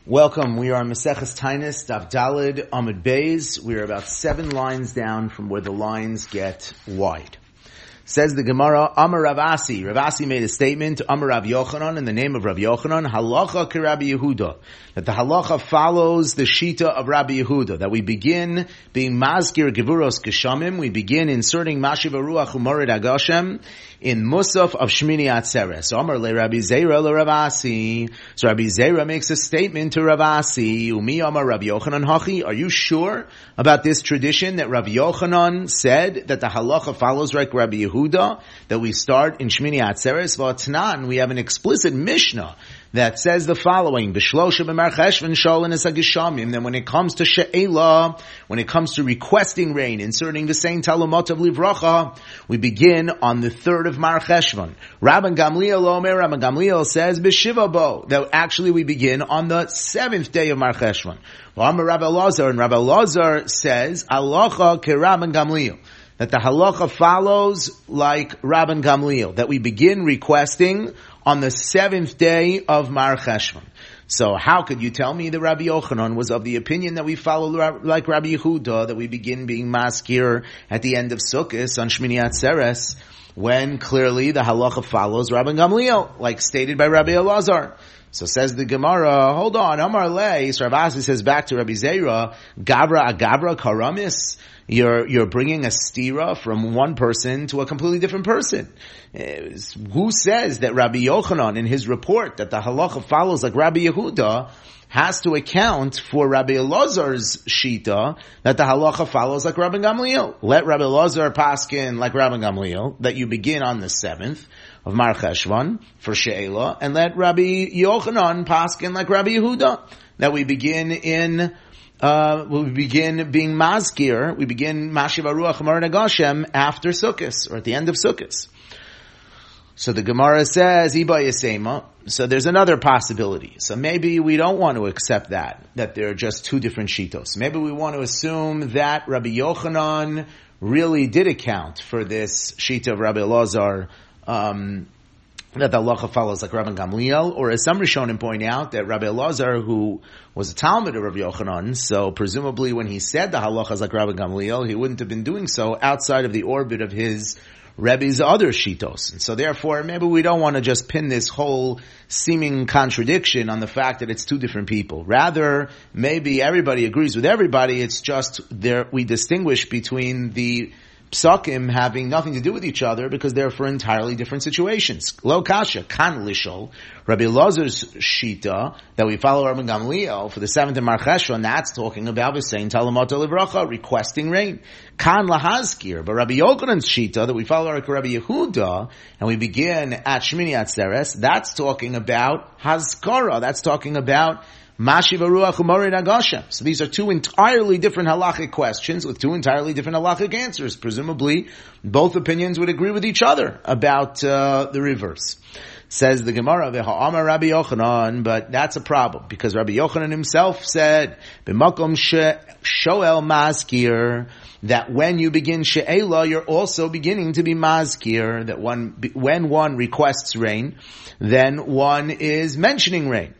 Welcome. We are on Maseches Tainus, Daf Daled, Amud Beis. We are about 7 lines down from where the lines get wide. Says the Gemara, Amar Rav Asi. Rav Asi made a statement, Amar Rav Yochanan, in the name of Rav Yochanan, Halacha ke Rabbi Yehuda. That the halacha follows the shita of Rabbi Yehuda. That we begin being mazkir gevuros geshamim. We begin inserting mashiv ruach umorid agashem in Musaf of Shmini Atzeres. So Amar le Rabbi Zera le Rav Asi. So Rabbi Zera makes a statement to Rav Asi. Umi Amar Rabbi Yochanan hachi. Are you sure about this tradition that Rabbi Yochanan said that the halacha follows like Rabbi Yehuda? That we start in Shmini Atzeres? V'atnan, we have an explicit Mishnah that says the following: B'shlosha b'mar cheshvan sholin es hageshamim. Then when it comes to she'ela, when it comes to requesting rain, inserting the same talumot of livracha, we begin on the 3rd of Mar Cheshvan. Rabban Gamliel Omer, Rabban Gamliel says b'shiva bo, that actually we begin on the 7th day of Mar Cheshvan. Amar Rabbi Elazar, and Rabbi Elazar says halacha ke Rabban Gamliel, that the halacha follows like Rabban Gamliel, that we begin requesting on the 7th day of Mar Cheshvan. So how could you tell me that Rabbi Yochanan was of the opinion that we follow like Rabbi Yehuda, that we begin being maskir at the end of Sukkot on Shmini Atzeres, when clearly the halacha follows Rabban Gamliel, like stated by Rabbi Elazar? So says the Gemara, hold on, Amar Le, so Rav Asi says back to Rabbi Zera, Gabra agabra karamis. You're bringing a stira from one person to a completely different person. Who says that Rabbi Yochanan, in his report, that the halacha follows like Rabbi Yehuda, has to account for Rabbi Elazar's shita, that the halacha follows like Rabbi Gamliel? Let Rabbi Elazar paskin like Rabbi Gamliel, that you begin on the 7th of Mar Cheshvan for She'ela, and let Rabbi Yochanan paskin like Rabbi Yehuda, that we begin being mazkir, we begin Mashiv Ruach Umorid Agashem after Sukkot, or at the end of Sukkot. So the Gemara says, Iba Yasema. So there's another possibility. So maybe we don't want to accept that there are just 2 different shitos. Maybe we want to assume that Rabbi Yochanan really did account for this shita of Rabbi Elazar, that the halacha follows like Rabban Gamliel, or as some Rishonim point out, that Rabbi Elazar, who was a Talmud of Rabbi Yochanan, so presumably when he said the halacha is like Rabban Gamliel, he wouldn't have been doing so outside of the orbit of his Rebbe's other shitos. And so therefore, maybe we don't want to just pin this whole seeming contradiction on the fact that it's 2 different people. Rather, maybe everybody agrees with everybody, it's just we distinguish between the psakim having nothing to do with each other because they're for entirely different situations. Lo kasha, kan lishol, Rabbi Elazar's shita, that we follow Rabban Gamliel for the 7th of Mar Cheshvan, that's talking about v'sein talumot livracha, requesting rain. Kan lahazkir, but Rabbi Yochanan's shita, that we follow like Rabbi Yehuda, and we begin at Shmini Atzeres, that's talking about hazkara, that's talking about Mashiv Ruach Umorid Agashem. So these are 2 entirely different halachic questions with 2 entirely different halachic answers. Presumably, both opinions would agree with each other about the reverse. Says the Gemara, V'ha'amar Rabbi Yochanan, but that's a problem because Rabbi Yochanan himself said, B'makom shoel mazkir, that when you begin she'ela, you're also beginning to be mazkir, that when one requests rain, then one is mentioning rain.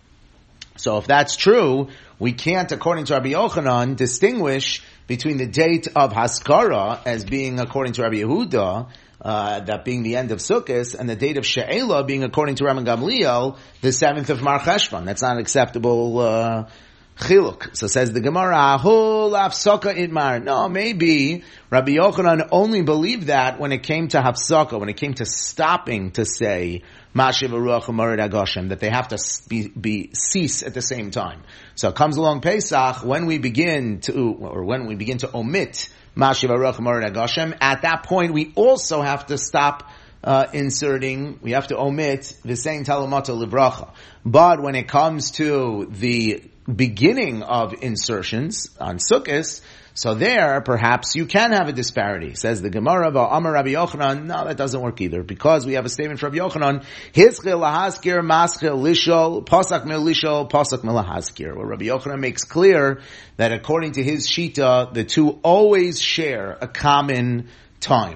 So if that's true, we can't, according to Rabbi Yochanan, distinguish between the date of Haskara as being according to Rabbi Yehuda, that being the end of Sukkot, and the date of She'ela being according to Rabban Gamliel, the 7th of Mar Cheshvan. That's not an acceptable chiluk. So says the Gemara, Ahul hafsaka itmar. No, maybe Rabbi Yochanan only believed that when it came to hafsaka, when it came to stopping to say Mashiv Ruach Umorid Agashem, that they have to cease at the same time. So it comes along Pesach, when we begin to omit Mashiv Ruach Umorid Agashem, at that point we also have to stop inserting, we have to omit the same talumot livracha. But when it comes to the beginning of insertions on Sukkot, so there, perhaps you can have a disparity. Says the Gemara, Amar Rabbi Yochanan, no, that doesn't work either, because we have a statement from Rabbi Yochanan, Hischil lahaskir, maschil lishol, pasak mil lishol, pasak mil lahaskir, where Rabbi Yochanan makes clear that according to his shita, the 2 always share a common time.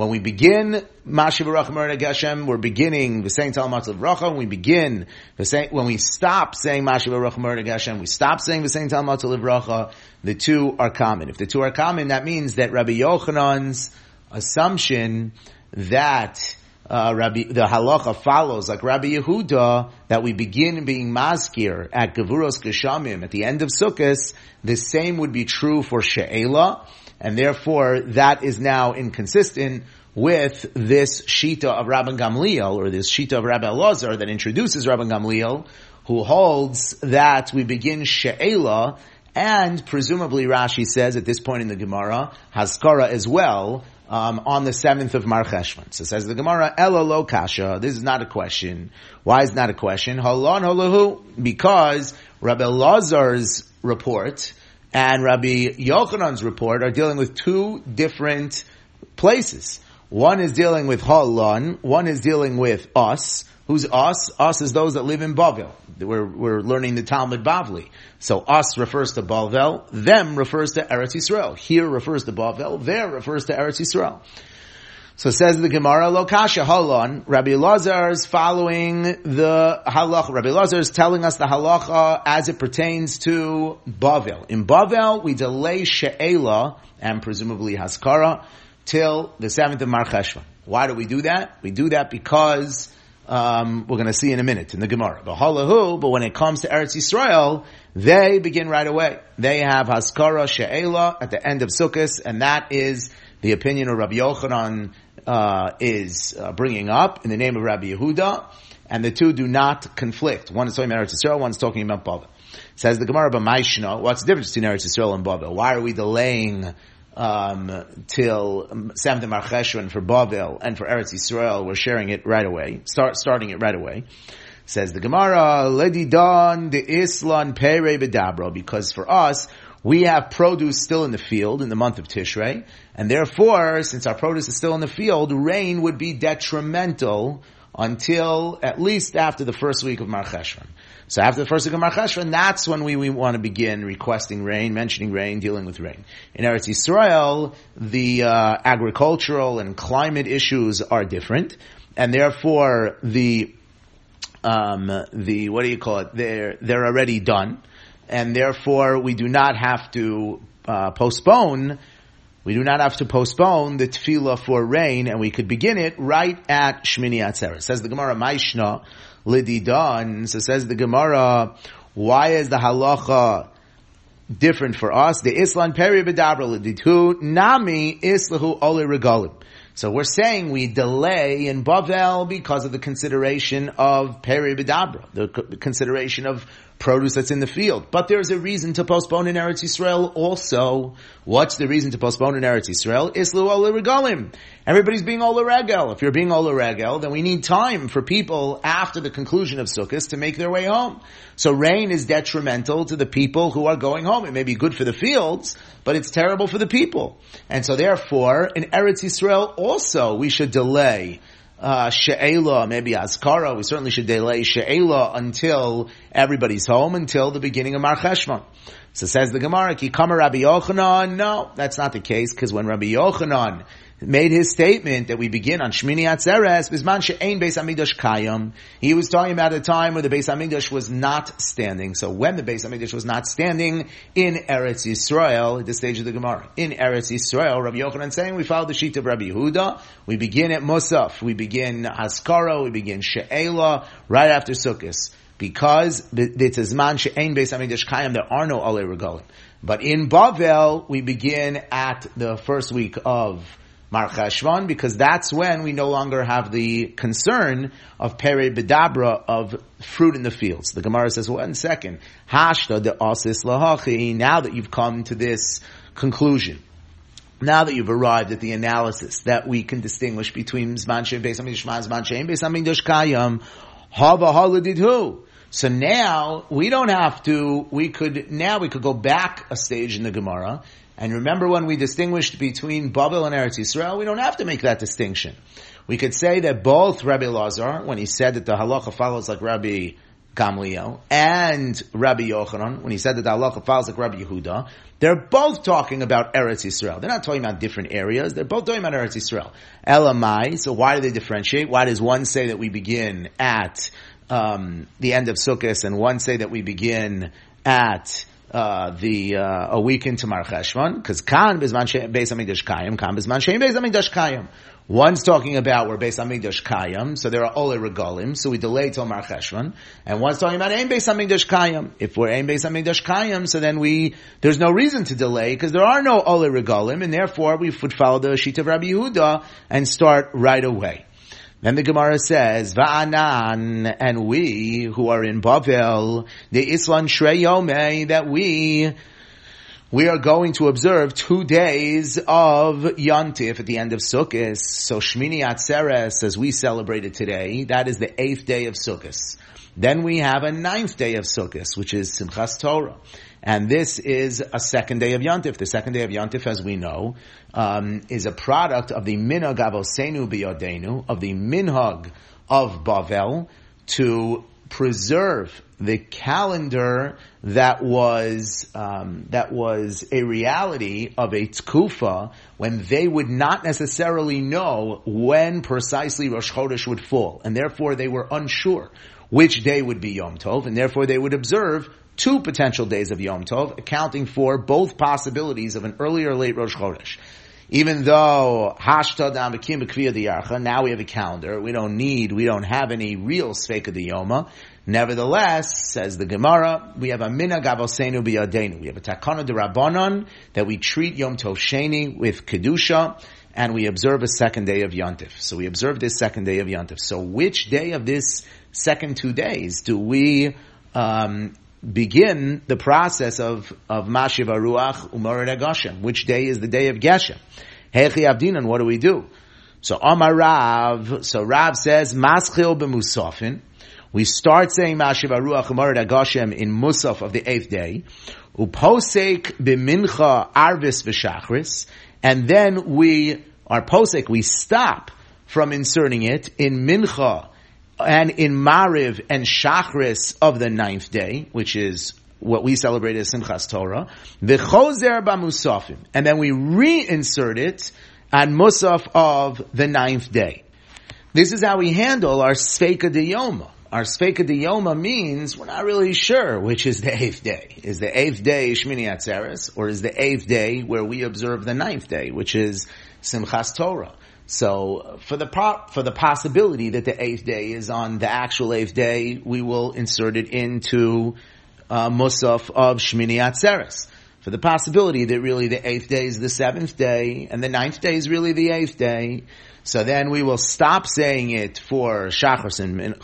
When we begin Mashiv Baruch Mer Geshem, we're beginning saying Talmud Livracha. When we stop saying Mashiv Baruch Mer Geshem, we stop saying Talmud Livracha. The two are common. If the two are common, that means that Rabbi Yochanan's assumption that the halacha follows, like Rabbi Yehuda, that we begin being maskir at Gevuros Geshamim at the end of Sukkot, the same would be true for She'ela, and therefore that is now inconsistent with this Shita of Rabban Gamliel, or this Shita of Rabbi Elazar that introduces Rabban Gamliel, who holds that we begin She'ela, and presumably Rashi says at this point in the Gemara, Haskara as well, on the 7th of Mar Cheshvan. So says the Gemara, Ela lo kasha. This is not a question. Why is it not a question? Halon halahu. Because Rabbi Elazar's report and Rabbi Yochanan's report are dealing with two different places. One is dealing with Halon, one is dealing with us. Who's us? Us is those that live in Bavel. We're learning the Talmud Bavli. So us refers to Bavel, them refers to Eretz Yisrael. Here refers to Bavel, there refers to Eretz Yisrael. So says the Gemara, Lo kasha halon. Rabbi Elazar is following the halacha. Rabbi Elazar is telling us the halacha as it pertains to Bavel. In Bavel, we delay She'ela and presumably Haskara till the 7th of Mar Cheshvan. Why do we do that? We do that because we're going to see in a minute in the Gemara. But when it comes to Eretz Yisrael, they begin right away. They have Haskara She'ela at the end of Sukkot, and that is the opinion of Rabbi Yochanan is bringing up in the name of Rabbi Yehuda, and the two do not conflict. One is talking about Eretz Yisrael, one is talking about Bavel. Says the Gemara, B'maishna, what's the difference between Eretz Yisrael and Bavel? Why are we delaying till 7th of Mar Cheshvan for Bavel, and for Eretz Yisrael we're sharing it right away, starting it right away? Says the Gemara, Ledidan de Islan Pere Bedabro, because for us, we have produce still in the field in the month of Tishrei, and therefore, since our produce is still in the field, rain would be detrimental until at least after the first week of Mar Cheshvan. So after the first week of Mar Cheshvan, that's when we want to begin requesting rain, mentioning rain, dealing with rain. In Eretz Yisrael, the agricultural and climate issues are different, and therefore the what do you call it? They're already done, and therefore we do not have to postpone. We do not have to postpone the tefillah for rain, and we could begin it right at Shmini Atzeres. Says the Gemara, Maishna Lididan. So says the Gemara, why is the halacha different for us? The Islan Peri B'Dabra Liditu Nami Islahu Ole Regalim. So we're saying we delay in Bavel because of the consideration of Peri B'Dabra, the consideration of produce that's in the field. But there's a reason to postpone in Eretz Yisrael also. What's the reason to postpone in Eretz Yisrael? Islu Ole Regalim. Everybody's being Ole Regel. If you're being Ole Regel, then we need time for people after the conclusion of Sukkot to make their way home. So rain is detrimental to the people who are going home. It may be good for the fields, but it's terrible for the people. And so therefore, in Eretz Yisrael also, we should delay She'ela, maybe Azkara. We certainly should delay She'ela until everybody's home, until the beginning of Mar Cheshvan. So says the Gemara, Ki Kama Rabbi Yochanan. No, that's not the case, because when Rabbi Yochanan made his statement that we begin on Shmini Atzeres, Bisman she'ein Beis Hamikdash Kayam, he was talking about a time where the Beis Hamikdash was not standing. So when the Beis Hamikdash was not standing in Eretz Yisrael, at this stage of the Gemara, in Eretz Yisrael, Rabbi Yochanan saying we follow the sheet of Rabbi Yehuda, we begin at Musaf, we begin Haskara, we begin She'ela, right after Sukkot. Because it's Zman she'ein Beis Hamikdash Kayam, there are no Alei Regalim. But in Bavel, we begin at the first week of Mar Cheshvan, because that's when we no longer have the concern of Peri B'Dabra, of fruit in the fields. The Gemara says, 1 second, Hashta de Asis Lahachi, now that you've come to this conclusion, now that you've arrived at the analysis that we can distinguish between Zman She'ein Beis Hamikdash Kayam, Zman She'ein Beis Hamikdash Kayam, Hava Haladidhu. So now we don't have to, we could go back a stage in the Gemara. And remember when we distinguished between Bavel and Eretz Yisrael, we don't have to make that distinction. We could say that both Rabbi Elazar, when he said that the halacha follows like Rabbi Gamliel, and Rabbi Yochanan, when he said that the halacha follows like Rabbi Yehuda, they're both talking about Eretz Yisrael. They're not talking about different areas. They're both talking about Eretz Yisrael. Elamai, so why do they differentiate? Why does one say that we begin at the end of Sukkot, and one say that we begin at a week into Mar Cheshvan? Because Kan Bizman Beis Hamikdash Kayim, Kan Bizman Shein Beis Hamikdash Kayim. One's talking about we're Beis Hamikdash Kayim, so there are Ole Regalim, so we delay till Mar Cheshvan. And one's talking about Ein Beis Hamikdash Kayim. If we're Ein Beis Hamikdash Kayim, so then there's no reason to delay, because there are no Ole Regalim, and therefore we would follow the sheet of Rabbi Yehuda and start right away. Then the Gemara says, Va'anan, and we who are in Bavel, the Islan Shrei Yomei, that we are going to observe 2 days of Yontif at the end of Sukkot. So Shmini Atzeres, as we celebrated today, that is the 8th day of Sukkot. Then we have a 9th day of Sukkot, which is Simchas Torah. And this is a 2nd day of Yontif. The 2nd day of Yontif, as we know, is a product of the Minhag Avosenu B'Yodenu, of the Minhag of Bavel, to preserve the calendar that was a reality of a tkufa when they would not necessarily know when precisely Rosh Chodesh would fall, and therefore they were unsure which day would be Yom Tov, and therefore they would observe 2 potential days of Yom Tov, accounting for both possibilities of an early or late Rosh Chodesh. Even though now we have a calendar, we don't have any real Sfeika Diyoma. Nevertheless, says the Gemara, we have a Minhag Avosenu B'Yodenu. We have a Takana D'Rabbanan that we treat Yom Tov Sheni with Kedusha, and we observe a 2nd day of Yontif. So we observe this 2nd day of Yontif. So which day of this second 2 days do we begin the process of Mashiv HaRuach U'Mored HaGoshem? Which day is the day of Geshem? Hechi Avdinan, what do we do? So Amar Rav, Rav says, Maschil b'Musafin. We start saying Mashiv HaRuach U'Mored HaGoshem in Musaf of the 8th day. Uposek b'Mincha Arvis v'Shachris. And then our posek, we stop from inserting it in Mincha and in Mariv and Shachris of the 9th day, which is what we celebrate as Simchas Torah. V'chozer b'Musafim. And then we reinsert it on Musaf of the 9th day. This is how we handle our Sfeika Diyoma. Our Sfeika Diyoma means we're not really sure which is the 8th day. Is the 8th day Shmini Atzeres, or is the 8th day where we observe the 9th day, which is Simchas Torah? So for the possibility that the 8th day is on the actual 8th day, we will insert it into Musaf of Shmini Atzeres. For the possibility that really the 8th day is the 7th day, and the 9th day is really the 8th day, so then we will stop saying it for Shachris,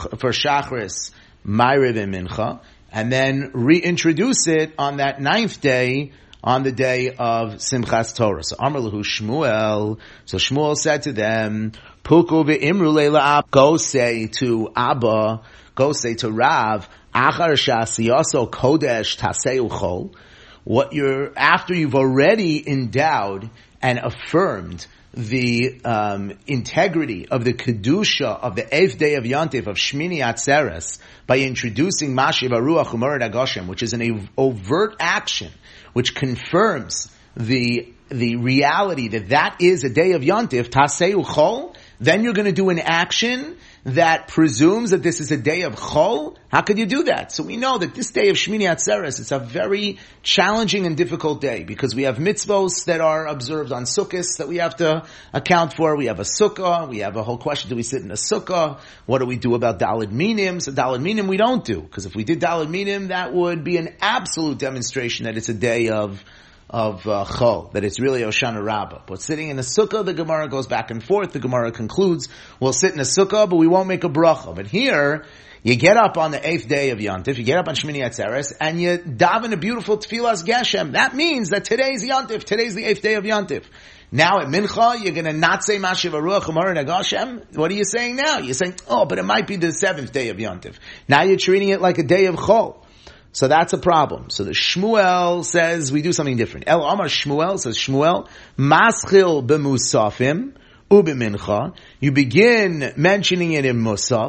Ma'ariv, and Mincha, and then reintroduce it on that 9th day, on the day of Simchas Torah. So Amar Lahu Shmuel. So Shmuel said to them, Puku ve'imru leila, go say to Abba, go say to Rav, Achar sha'asiyaso kodesh taseu chol. After you've already endowed and affirmed the integrity of the Kedusha of the 8th day of Yontif, of Shmini Atzeres, by introducing Mashiv HaRuach U'Mored HaGoshem, which is an overt action, which confirms the reality that is a day of Yontif, Taseu Chol, then you're going to do an action that presumes that this is a day of Chol. How could you do that? So we know that this day of Shmini Atzeres, it's a very challenging and difficult day, because we have mitzvos that are observed on Sukkot that we have to account for. We have a sukkah. We have a whole question, do we sit in a sukkah? What do we do about Daled Minim? So Daled Minim we don't do, because if we did Daled Minim, that would be an absolute demonstration that it's a day of Chol, that it's really Hoshana Rabbah. But sitting in a sukkah, the Gemara goes back and forth. The Gemara concludes, we'll sit in a sukkah, but we won't make a bracha. But here, you get up on the 8th day of Yontif, you get up on Shmini Atzeres, and you daven a beautiful Tfilas Geshem. That means that today's Yontif, today's the 8th day of Yontif. Now at Mincha, you're going to not say Mashiv HaRuach U'Mored HaGoshem. What are you saying now? You're saying, but it might be the 7th day of Yontif. Now you're treating it like a day of Chol. So that's a problem. So the Shmuel says we do something different. El Amar Shmuel says, Shmuel, Maschil b'Musafim u'b'Mincha. You begin mentioning it in Musaf,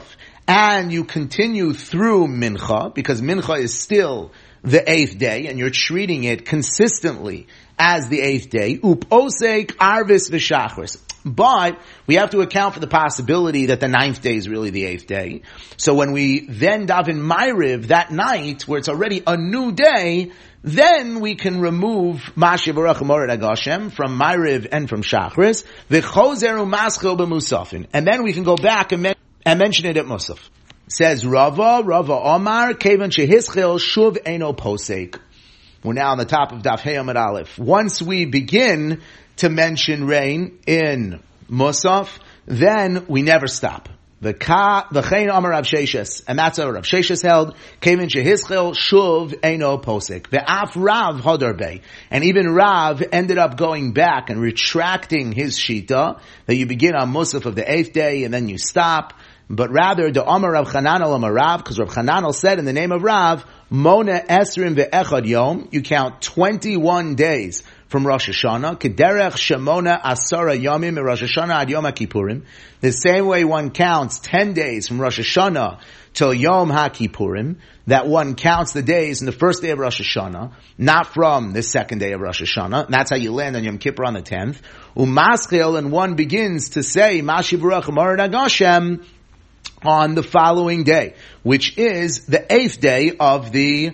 and you continue through Mincha, because Mincha is still the 8th day, and you're treating it consistently as the 8th day, Uposek Arvis V'Shachris. But we have to account for the possibility that the 9th day is really the 8th day. So when we then daven Ma'ariv that night, where it's already a new day, then we can remove Mashiv Baruch Mored Agashem from Ma'ariv and from Shachris, V'chozeru Maschil B'Musafin. And then we can go back and mention it at Musaf. Says Rava Omar, Kevan Shehischil Shuv Eino Posek. We're now on the top of Daf Hey Amud Aleph. Once we begin to mention rain in Musaf, then we never stop. V'chein Amar Rav Sheshes, and that's what Rav Sheshes held. Kevan Shehischil Shuv Eino Posek. Ve'af Rav Hodar Bey, and even Rav ended up going back and retracting his shita that you begin on Musaf of the 8th day and then you stop. But rather, the Amar Rav Chananel Amar Rav, because Rav Chananel said in the name of Rav, Mona Esrim ve'echad Yom, you count 21 days from Rosh Hashanah, Kederech Shemona Asara Yomim Rosh Hashanah ad Yom HaKippurim, the same way one counts 10 days from Rosh Hashanah till Yom HaKippurim, that one counts the days in the first day of Rosh Hashanah, not from the second day of Rosh Hashanah, and that's how you land on Yom Kippur on the 10th, Umaschil, and one begins to say, Mashiv Baruch Mored Agashem, on the following day, which is the 8th day of the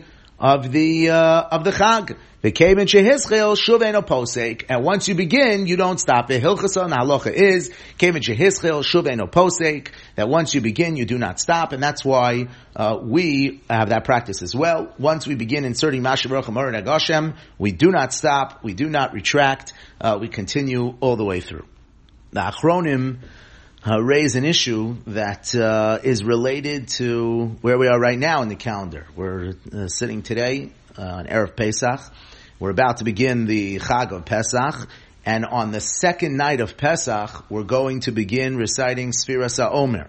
Chag. V'keven shehischil shuv eino posek, and once you begin, you don't stop. The hilchasa and halacha is keven shehischil shuv eino posek, that once you begin, you do not stop, and that's why we have that practice as well. Once we begin inserting Mashiv Baruch Mored Agashem, we do not stop, we do not retract, we continue all the way through. The Achronim raise an issue that is related to where we are right now in the calendar. We're sitting today on Erev Pesach. We're about to begin the Chag of Pesach, and on the second night of Pesach, we're going to begin reciting Sfiras HaOmer.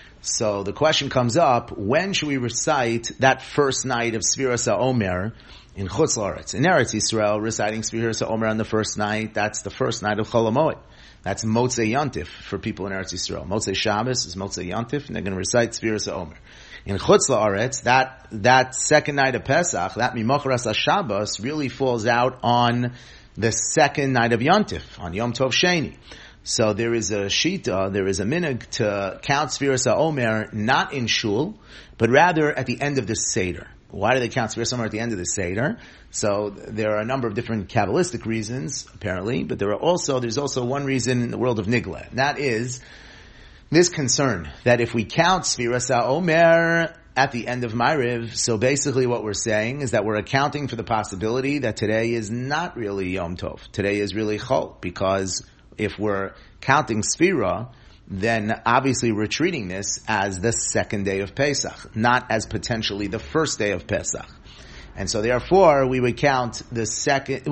So the question comes up, when should we recite that first night of Sfiras HaOmer in Chutz La'aretz? In Eretz Yisrael, reciting Sfiras HaOmer on the first night, that's the first night of Chol HaMoed. That's Motzei Yantif for people in Eretz Yisrael. Motzei Shabbos is Motzei Yantif, and they're going to recite Sfiras HaOmer. In Chutz La'aretz, that second night of Pesach, that Mimocharas HaShabbos, really falls out on the second night of Yantif, on Yom Tov Sheni. So there is a shita, there is a minhag to count Sfiras HaOmer not in shul, but rather at the end of the Seder. Why do they count Sfiras HaOmer at the end of the Seder? So there are a number of different Kabbalistic reasons, apparently, but there's also one reason in the world of Nigla, and that is this concern that if we count Sfiras HaOmer at the end of Ma'ariv, so basically what we're saying is that we're accounting for the possibility that today is not really Yom Tov. Today is really Chol, because if we're counting Sfira, then obviously we're treating this as the second day of Pesach, not as potentially the first day of Pesach. And so therefore, we would count Sfiras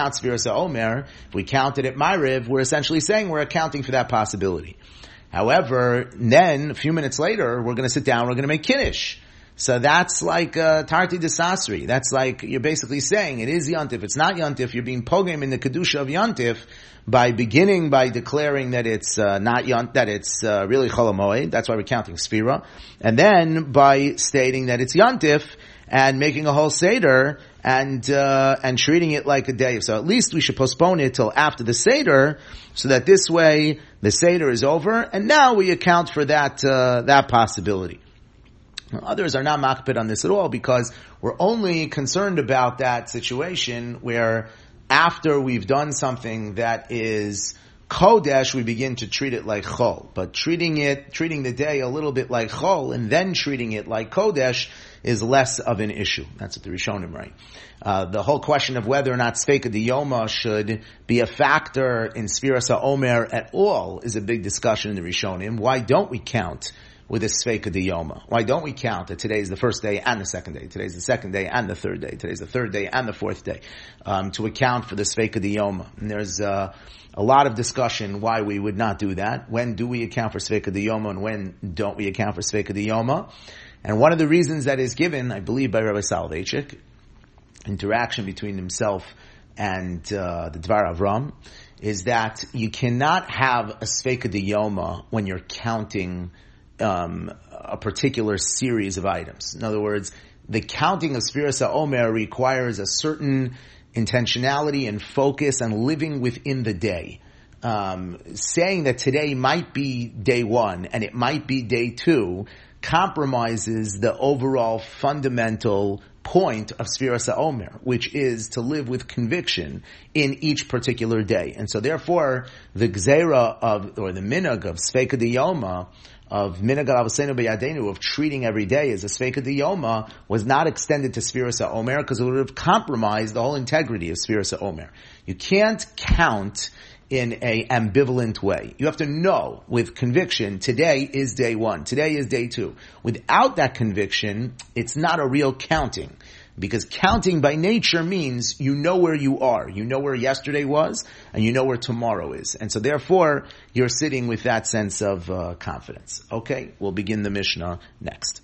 HaOmer. If we counted at Ma'ariv, we're essentially saying we're accounting for that possibility. However, then, a few minutes later, we're going to sit down, we're going to make Kiddush. So that's like Tarti Desasri. That's like, you're basically saying, it is Yantif. It's not Yantif. You're being pogem in the Kedusha of Yantif by declaring that it's not Yantif, that it's really Chol HaMoed. That's why we're counting Sfira. And then by stating that it's Yantif, and making a whole Seder, and treating it like a day. So at least we should postpone it till after the Seder, so that this way the Seder is over, and now we account for that possibility. Others are not makpid on this at all, because we're only concerned about that situation where after we've done something that is Kodesh, we begin to treat it like Chol. But treating the day a little bit like Chol, and then treating it like Kodesh, is less of an issue. That's what the Rishonim write. The whole question of whether or not Sfeika Diyoma should be a factor in Sfiras HaOmer at all is a big discussion in the Rishonim. Why don't we count with a Sfeika Diyoma? Why don't we count that today is the first day and the second day? Today's the second day and the third day. Today's the third day and the fourth day. To account for the Sfeika Diyoma. And there's a lot of discussion why we would not do that. When do we account for Sfeika Diyoma and when don't we account for Sfeika Diyoma? And one of the reasons that is given, I believe, by Rabbi Soloveitchik, interaction between himself and the Dvar Avram, is that you cannot have a Sfeika Diyoma when you're counting a particular series of items. In other words, the counting of Sfiras HaOmer requires a certain intentionality and focus and living within the day. Saying that today might be day 1 and it might be day 2 compromises the overall fundamental point of Sfiras HaOmer, which is to live with conviction in each particular day. And so therefore, the gzeira or the minhag of Sfeika Diyoma, of minhag Avosenu B'Yadenu, of treating every day as a Sfeika Diyoma, was not extended to Sfiras HaOmer because it would have compromised the whole integrity of Sfiras HaOmer. You can't count in a ambivalent way. You have to know with conviction, today is day 1, today is day 2. Without that conviction, it's not a real counting. Because counting by nature means you know where you are. You know where yesterday was, and you know where tomorrow is. And so therefore, you're sitting with that sense of confidence. Okay, we'll begin the Mishnah next.